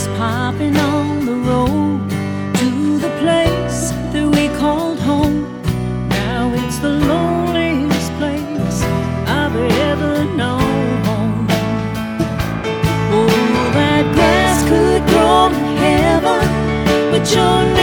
popping on the road to the place that we called home. Now it's the loneliest place I've ever known. Oh, that grass could grow in heaven, but you're